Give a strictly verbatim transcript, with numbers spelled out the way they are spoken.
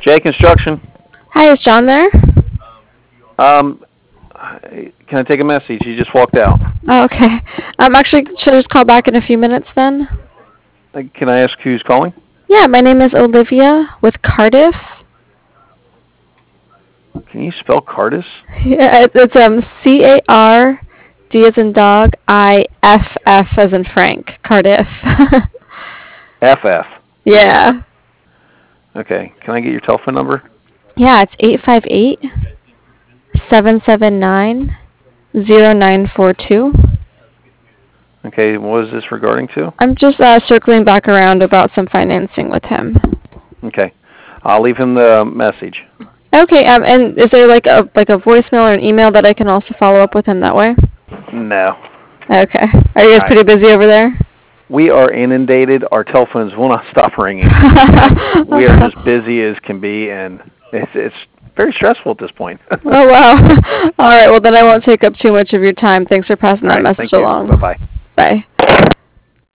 J Construction. Hi, is John there? Um, can I take a message? He just walked out. Oh, okay. Um, actually, should I just call back in a few minutes then? Uh, Can I ask who's calling? Yeah, my name is Olivia with Cardiff. Can you spell Cardis? Yeah, it- it's um C A R D as in dog, I F F as in Frank. Cardiff. F F. Yeah. Okay. Can I get your telephone number? Yeah, it's eight five eight, seven seven nine, zero nine four two. Okay. What is this regarding to? I'm just uh, circling back around about some financing with him. Okay. I'll leave him the message. Okay, um, and is there like a like a voicemail or an email that I can also follow up with him that way? No. Okay. Are you guys All pretty right. busy over there? We are inundated. Our telephones will not stop ringing. We are just busy as can be, and it's it's very stressful at this point. Oh, wow. All right, well, then I won't take up too much of your time. Thanks for passing All that right. message Thank you. along. Bye bye. Bye.